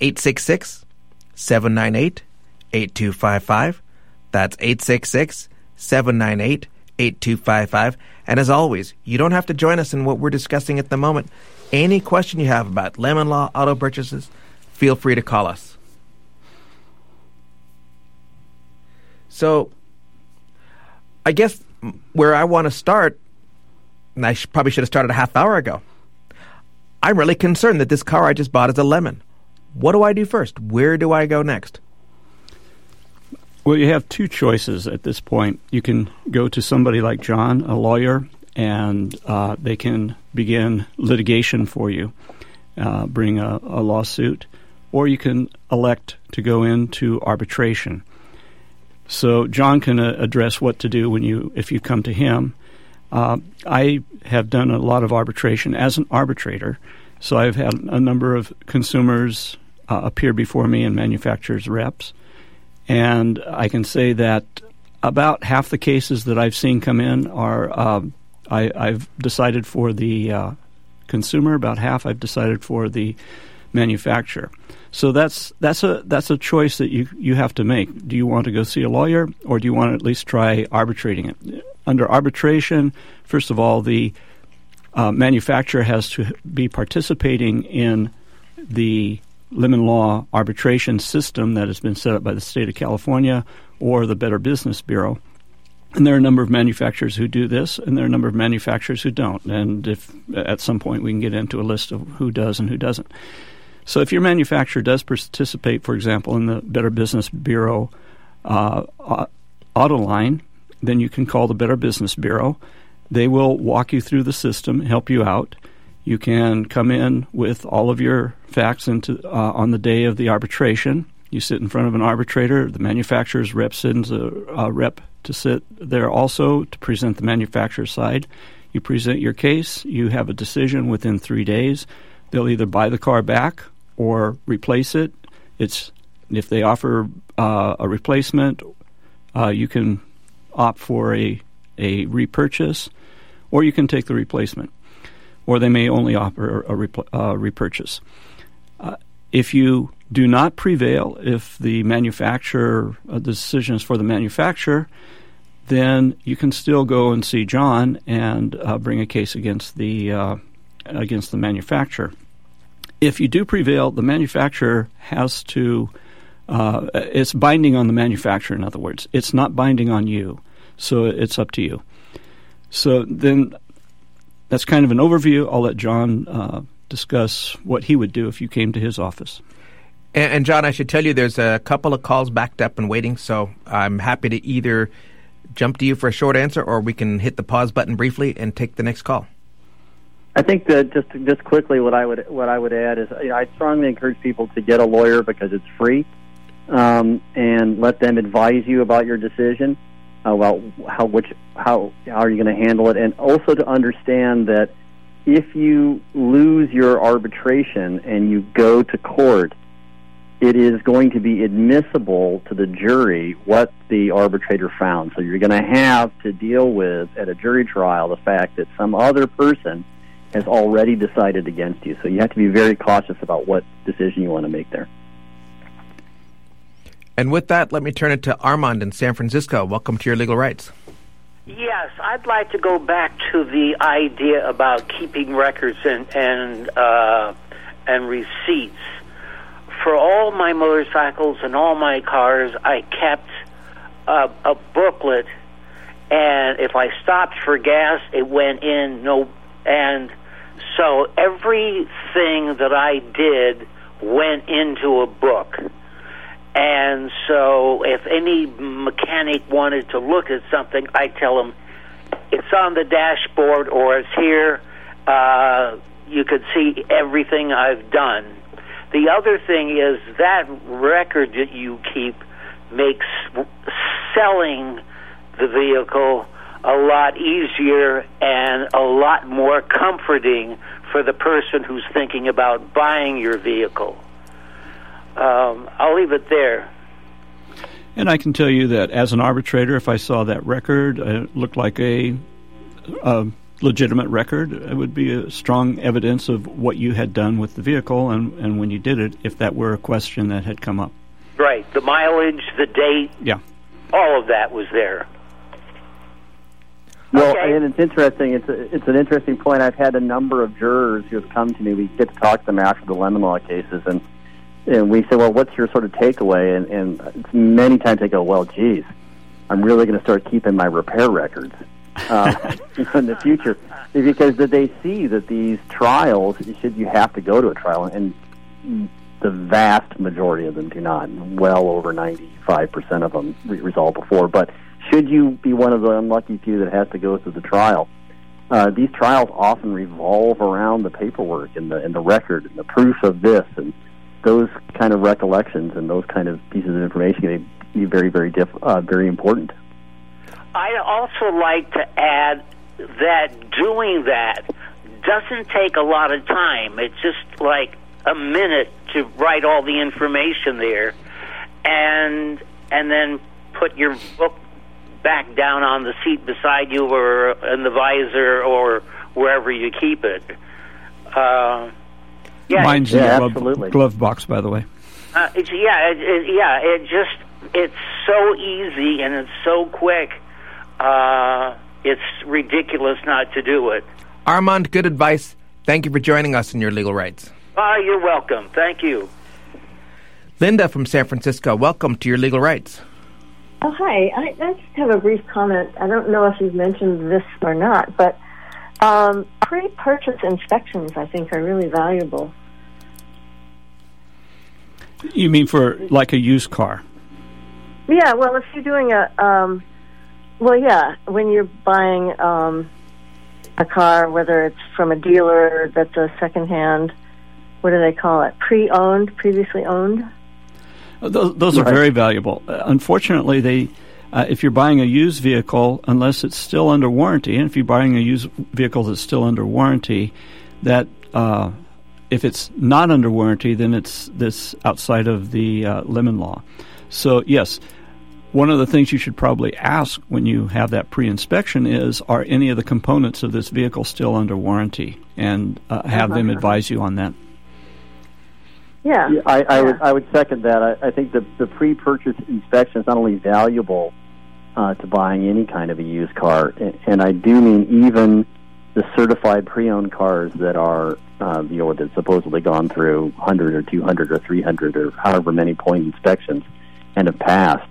866-798-8255. That's 866-798-8255. And as always, you don't have to join us in what we're discussing at the moment. Any question you have about Lemon Law, auto purchases, feel free to call us. So, I guess where I want to start, and I probably should have started a half hour ago, I'm really concerned that this car I just bought is a Lemon. What do I do first? Where do I go next? Well, you have two choices at this point. You can go to somebody like John, a lawyer, and they can begin litigation for you, bring a lawsuit, or you can elect to go into arbitration. So John can address what to do if you come to him. I have done a lot of arbitration as an arbitrator, so I've had a number of consumers appear before me and manufacturers' reps, and I can say that about half the cases that I've seen come in are I've decided for the consumer. About half I've decided for the manufacturer. So that's a choice that you have to make. Do you want to go see a lawyer, or do you want to at least try arbitrating it? Under arbitration, first of all, the manufacturer has to be participating in the lemon law arbitration system that has been set up by the state of California or the Better Business Bureau. And there are a number of manufacturers who do this, and there are a number of manufacturers who don't. And if at some point we can get into a list of who does and who doesn't. So if your manufacturer does participate, for example, in the Better Business Bureau auto line, then you can call the Better Business Bureau. They will walk you through the system, help you out. You can come in with all of your facts on the day of the arbitration. You sit in front of an arbitrator. The manufacturer's rep sends a rep to sit there also to present the manufacturer's side. You present your case. You have a decision within 3 days. They'll either buy the car back or replace it. If they offer a replacement, you can opt for a repurchase, or you can take the replacement, or they may only offer a repurchase. If you do not prevail, if the manufacturer, the decision is for the manufacturer, then you can still go and see John and bring a case against the manufacturer. If you do prevail, the manufacturer has to, it's binding on the manufacturer, in other words. It's not binding on you, so it's up to you. So then that's kind of an overview. I'll let John discuss what he would do if you came to his office. And John, I should tell you there's a couple of calls backed up and waiting, so I'm happy to either jump to you for a short answer, or we can hit the pause button briefly and take the next call. I think that just quickly, what I would add is, I strongly encourage people to get a lawyer because it's free, and let them advise you about your decision, about how are you going to handle it, and also to understand that if you lose your arbitration and you go to court, it is going to be admissible to the jury what the arbitrator found. So you're going to have to deal with, at a jury trial, the fact that some other person has already decided against you. So you have to be very cautious about what decision you want to make there. And with that, let me turn it to Armand in San Francisco. Welcome to Your Legal Rights. Yes, I'd like to go back to the idea about keeping records and receipts. For all my motorcycles and all my cars, I kept a booklet, and if I stopped for gas, it went in. And so everything that I did went into a book. And so if any mechanic wanted to look at something, I tell them, it's on the dashboard or it's here. You could see everything I've done. The other thing is that record that you keep makes selling the vehicle a lot easier and a lot more comforting for the person who's thinking about buying your vehicle. I'll leave it there. And I can tell you that as an arbitrator, if I saw that record, it looked like a legitimate record. It would be a strong evidence of what you had done with the vehicle and when you did it, if that were a question that had come up. Right. The mileage, the date, yeah, all of that was there. Well, okay. And it's interesting. It's an interesting point. I've had a number of jurors who have come to me. We get to talk to them after the lemon law cases, and we say, well, what's your sort of takeaway? And many times they go, well, geez, I'm really going to start keeping my repair records in the future, because they see that these trials, you have to go to a trial, and the vast majority of them do not. Well over 95% of them resolve before. But should you be one of the unlucky few that has to go through the trial, these trials often revolve around the paperwork and the record and the proof of this, and those kind of recollections and those kind of pieces of information can be very, very very important. I'd also like to add that doing that doesn't take a lot of time. It's just like a minute to write all the information there, and then put your book back down on the seat beside you, or in the visor, or wherever you keep it. Mine's in absolutely. the glove box, by the way. It's so easy and it's so quick. It's ridiculous not to do it. Armand, good advice. Thank you for joining us in Your Legal Rights. You're welcome. Thank you. Linda from San Francisco, welcome to Your Legal Rights. Oh, hi. I just have a brief comment. I don't know if you've mentioned this or not, but pre-purchase inspections, I think, are really valuable. You mean for like a used car? Yeah, well, if you're doing when you're buying a car, whether it's from a dealer that's a secondhand, what do they call it, pre-owned, previously owned? Those are very valuable. Unfortunately, if you're buying a used vehicle, unless it's still under warranty, and if you're buying a used vehicle that's still under warranty, that if it's not under warranty, then it's this outside of the lemon law. So, yes, one of the things you should probably ask when you have that pre-inspection is, are any of the components of this vehicle still under warranty? And have them advise you on that. Yeah, I would second that. I think the pre-purchase inspection is not only valuable to buying any kind of a used car, and I do mean even the certified pre-owned cars that are that's supposedly gone through 100 or 200 or 300 or however many point inspections and have passed.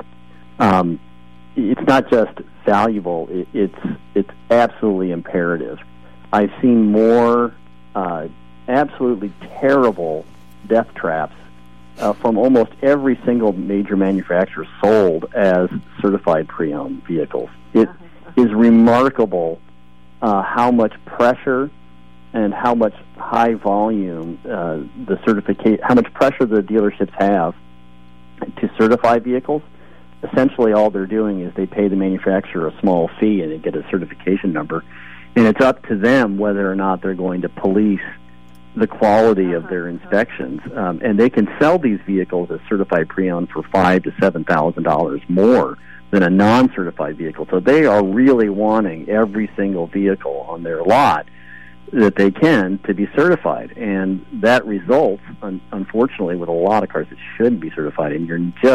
It's not just valuable; it's absolutely imperative. I've seen more absolutely terrible death traps from almost every single major manufacturer sold as certified pre-owned vehicles. It is remarkable how much pressure and how much high volume how much pressure the dealerships have to certify vehicles. Essentially, all they're doing is they pay the manufacturer a small fee and they get a certification number, and it's up to them whether or not they're going to police the quality of their inspections, and they can sell these vehicles as certified pre-owned for $5,000 to $7,000 more than a non-certified vehicle. So they are really wanting every single vehicle on their lot that they can to be certified, and that results, unfortunately, with a lot of cars that shouldn't be certified. And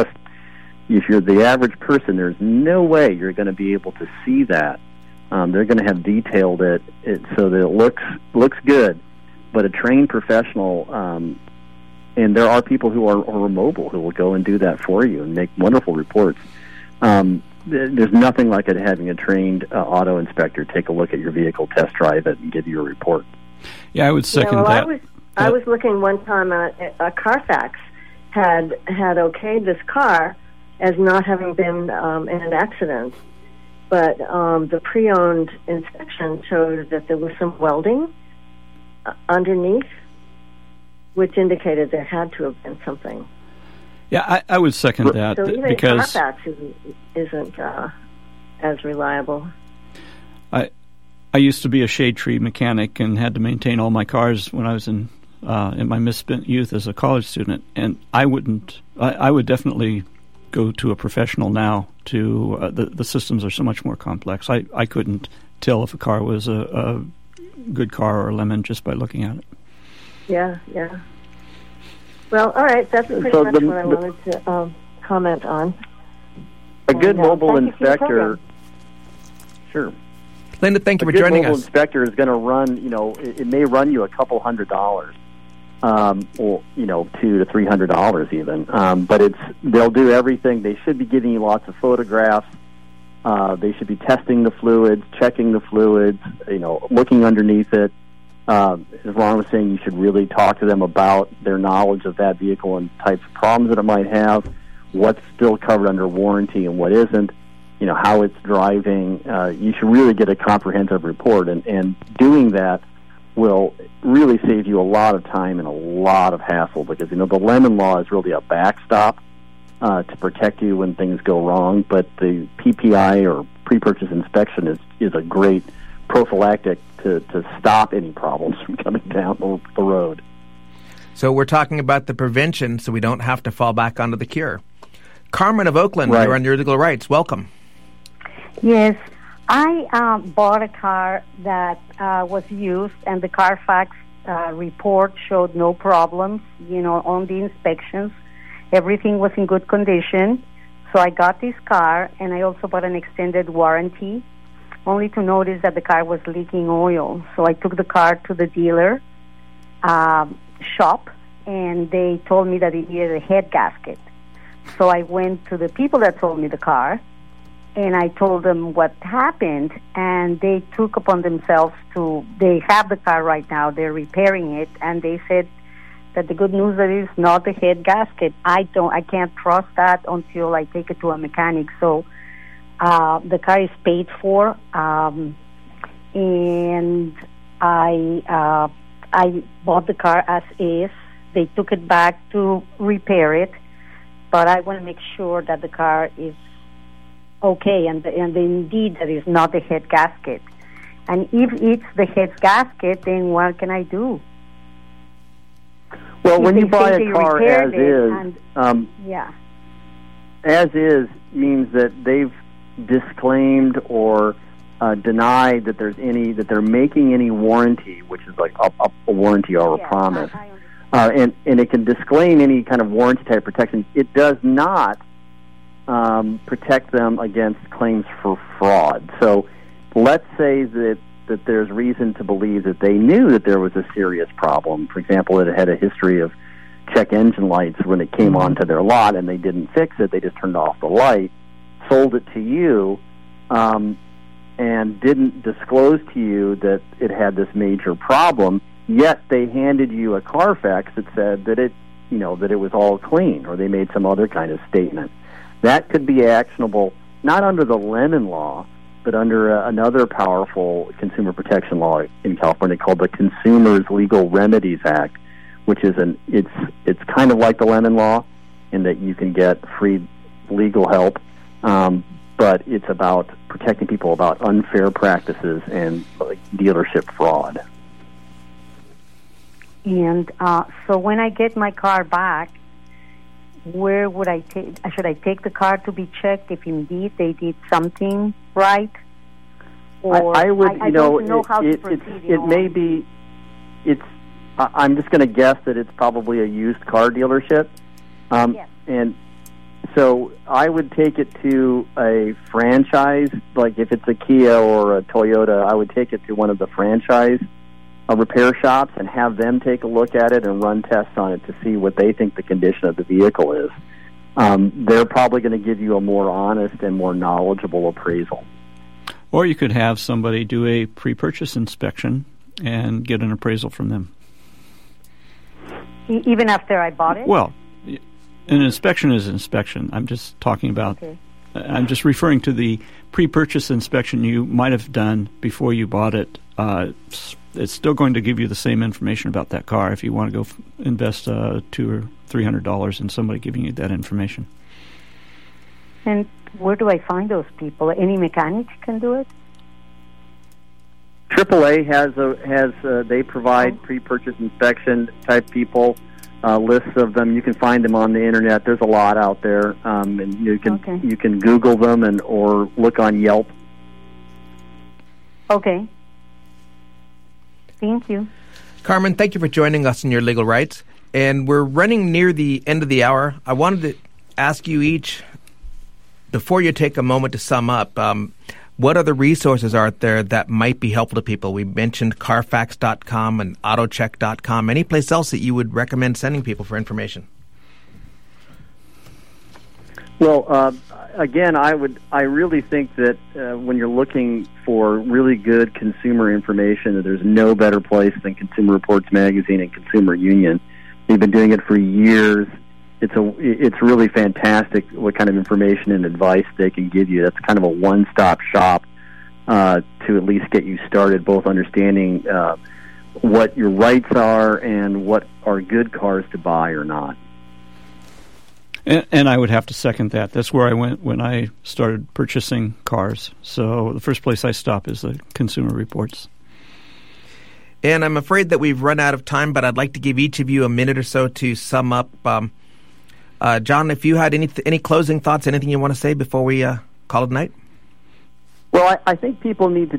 if you're the average person, there's no way you're going to be able to see that. They're going to have detailed it so that it looks good. But a trained professional, and there are people who are mobile who will go and do that for you and make wonderful reports. There's nothing like it having a trained auto inspector take a look at your vehicle, test drive it, and give you a report. Yeah, I would second that. I was looking one time at Carfax had okayed this car as not having been in an accident, but the pre-owned inspection showed that there was some welding underneath, which indicated there had to have been something. Yeah, I would second that, so even because Carfax isn't as reliable. I used to be a shade tree mechanic and had to maintain all my cars when I was in my misspent youth as a college student, and I would definitely go to a professional now. The systems are so much more complex. I couldn't tell if a car was a good car or a lemon just by looking at it. Yeah. Well, all right, that's pretty much what I wanted to comment on. A good mobile inspector. Sure. Linda, thank you for joining us. A good mobile inspector is going to run, it may run you a couple $100, or, $200 to $300 even. But they'll do everything. They should be giving you lots of photographs. They should be testing the fluids, checking the fluids, looking underneath it. as Ron was saying, you should really talk to them about their knowledge of that vehicle and types of problems that it might have, what's still covered under warranty and what isn't, how it's driving. You should really get a comprehensive report, and doing that will really save you a lot of time and a lot of hassle, because, the Lemon Law is really a backstop to protect you when things go wrong, but the PPI, or pre-purchase inspection, is a great prophylactic to stop any problems from coming down the road. So we're talking about the prevention so we don't have to fall back onto the cure. Carmen of Oakland, right. You're on Your Legal Rights. Welcome. Yes, I bought a car that was used, and the Carfax report showed no problems, on the inspections. Everything was in good condition. So I got this car, and I also bought an extended warranty, only to notice that the car was leaking oil. So I took the car to the dealer shop, and they told me that it needed a head gasket. So I went to the people that sold me the car, and I told them what happened, and they took upon themselves they have the car right now, they're repairing it, and they said that the good news that it's not the head gasket. I can't trust that until I take it to a mechanic. So the car is paid for, and I bought the car as is. They took it back to repair it, but I want to make sure that the car is okay, and indeed that is not the head gasket. And if it's the head gasket, then what can I do? Well, when you buy a car as is, as is means that they've disclaimed or denied that they're making any warranty, which is like a warranty or a promise. And it can disclaim any kind of warranty type protection. It does not protect them against claims for fraud. So let's say that there's reason to believe that they knew that there was a serious problem. For example, it had a history of check engine lights when it came onto their lot, and they didn't fix it. They just turned off the light, sold it to you, and didn't disclose to you that it had this major problem. Yet they handed you a Carfax that said that it was all clean, or they made some other kind of statement. That could be actionable, not under the Lemon Law, but under another powerful consumer protection law in California called the Consumers Legal Remedies Act, which is it's kind of like the Lemon Law in that you can get free legal help, but it's about protecting people about unfair practices and dealership fraud. And so when I get my car back, where would I take? Should I take the car to be checked if indeed they did something right? Or I would, I don't know how to proceed. It may be. I'm just going to guess that it's probably a used car dealership, yes. And so I would take it to a franchise. Like if it's a Kia or a Toyota, I would take it to one of the franchise repair shops and have them take a look at it and run tests on it to see what they think the condition of the vehicle is. They're probably going to give you a more honest and more knowledgeable appraisal. Or you could have somebody do a pre-purchase inspection and get an appraisal from them. Even after I bought it? Well, an inspection is an inspection. I'm just talking about... Okay. I'm just referring to the pre-purchase inspection you might have done before you bought it. It's still going to give you the same information about that car if you want to go invest $200 or $300 in somebody giving you that information. And where do I find those people? Any mechanic can do it? AAA they provide pre-purchase inspection type people. Lists of them. You can find them on the internet. There's a lot out there, and you can Google them or look on Yelp. Okay. Thank you. Carmen, thank you for joining us in Your Legal Rights. And we're running near the end of the hour. I wanted to ask you each, before you take a moment to sum up, what other resources are there that might be helpful to people? We mentioned Carfax.com and Autocheck.com. Any place else that you would recommend sending people for information? Well, again, I really think that when you're looking for really good consumer information, that there's no better place than Consumer Reports Magazine and Consumer Union. They've been doing it for years. It's really fantastic what kind of information and advice they can give you. That's kind of a one-stop shop to at least get you started, both understanding what your rights are and what are good cars to buy or not. And I would have to second that. That's where I went when I started purchasing cars. So the first place I stop is the Consumer Reports. And I'm afraid that we've run out of time, but I'd like to give each of you a minute or so to sum up. John, if you had any closing thoughts, anything you want to say before we call it a night? Well, I think people need to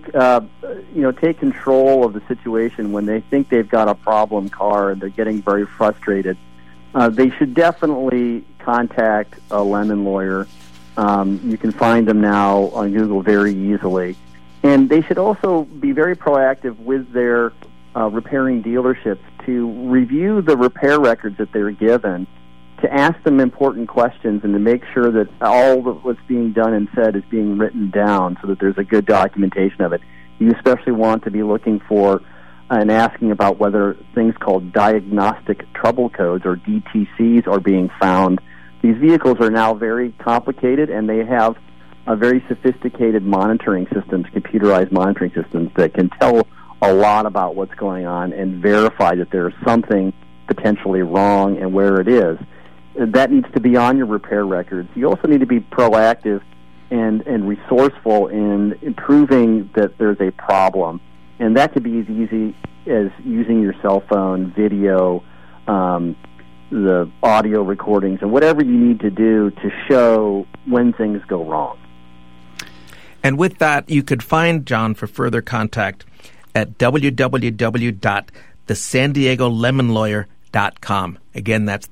take control of the situation when they think they've got a problem car and they're getting very frustrated. They should definitely contact a lemon lawyer. You can find them now on Google very easily. And they should also be very proactive with their repairing dealerships to review the repair records that they're given, to ask them important questions, and to make sure that all of what's being done and said is being written down so that there's a good documentation of it. You especially want to be looking for and asking about whether things called diagnostic trouble codes, or DTCs, are being found. These vehicles are now very complicated, and they have very sophisticated monitoring systems, computerized monitoring systems, that can tell a lot about what's going on and verify that there's something potentially wrong and where it is. That needs to be on your repair records. You also need to be proactive and resourceful in proving that there's a problem. And that could be as easy as using your cell phone, video, the audio recordings, and whatever you need to do to show when things go wrong. And with that, you could find John for further contact at www.thesandiegolemonlawyer.com. Again, that's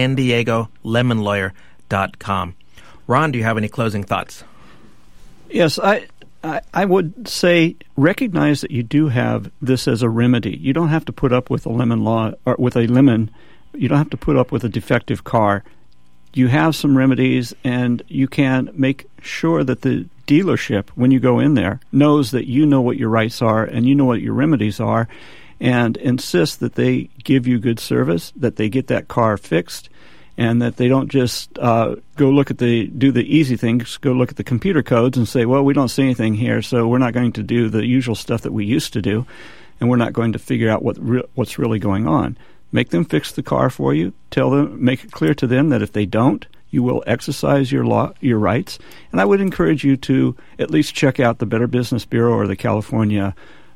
thesandiegolemonlawyer.com. Ron, do you have any closing thoughts? Yes, I would say recognize that you do have this as a remedy. You don't have to put up with a lemon law, or with a lemon. You don't have to put up with a defective car. You have some remedies, and you can make sure that the dealership, when you go in there, knows that you know what your rights are and you know what your remedies are, and insist that they give you good service, that they get that car fixed, and that they don't just do the easy things, go look at the computer codes and say, well, we don't see anything here, so we're not going to do the usual stuff that we used to do, and we're not going to figure out what's really going on. Make them fix the car for you. Tell them, make it clear to them that if they don't, you will exercise your rights. And I would encourage you to at least check out the Better Business Bureau or the California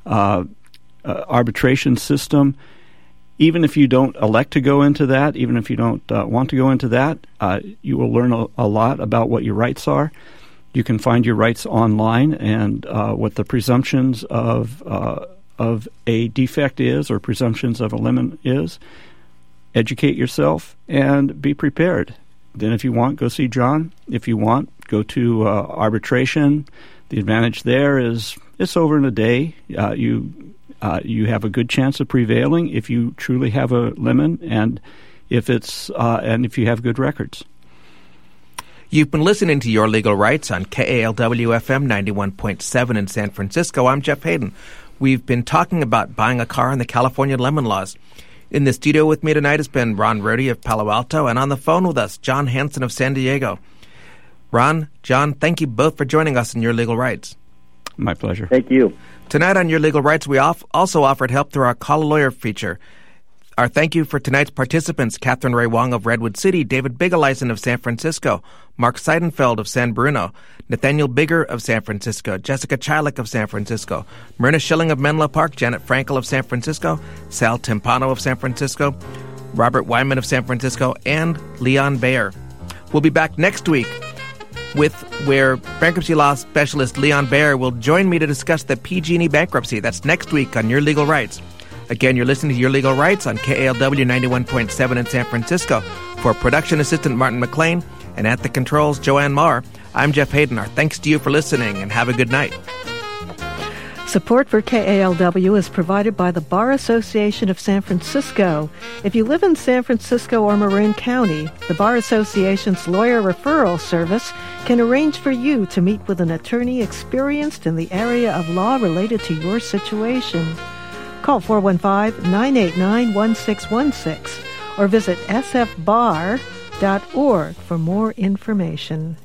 arbitration system. Even if you don't elect to go into that, even if you don't want to go into that, you will learn a lot about what your rights are. You can find your rights online and what the presumptions of a defect is, or presumptions of a lemon is. Educate yourself and be prepared. Then if you want, go see John. If you want, go to arbitration. The advantage there is it's over in a day. You have a good chance of prevailing if you truly have a lemon, and if you have good records. You've been listening to Your Legal Rights on KALW-FM 91.7 in San Francisco. I'm Jeff Hayden. We've been talking about buying a car and the California lemon laws. In the studio with me tonight has been Ron Rohde of Palo Alto, and on the phone with us, John Hanson of San Diego. Ron, John, thank you both for joining us in Your Legal Rights. My pleasure. Thank you. Tonight on Your Legal Rights, we also offered help through our Call a Lawyer feature. Our thank you for tonight's participants: Catherine Ray Wong of Redwood City, David Bigeleisen of San Francisco, Mark Seidenfeld of San Bruno, Nathaniel Bigger of San Francisco, Jessica Chilik of San Francisco, Myrna Schilling of Menlo Park, Janet Frankel of San Francisco, Sal Timpano of San Francisco, Robert Wyman of San Francisco, and Leon Bayer. We'll be back next week where bankruptcy law specialist Leon Bayer will join me to discuss the PG&E bankruptcy. That's next week on Your Legal Rights. Again, you're listening to Your Legal Rights on KALW 91.7 in San Francisco. For production assistant Martin McLean and at the controls Joanne Marr, I'm Jeff Hayden. Our thanks to you for listening, and have a good night. Support for KALW is provided by the Bar Association of San Francisco. If you live in San Francisco or Marin County, the Bar Association's lawyer referral service can arrange for you to meet with an attorney experienced in the area of law related to your situation. Call 415-989-1616 or visit sfbar.org for more information.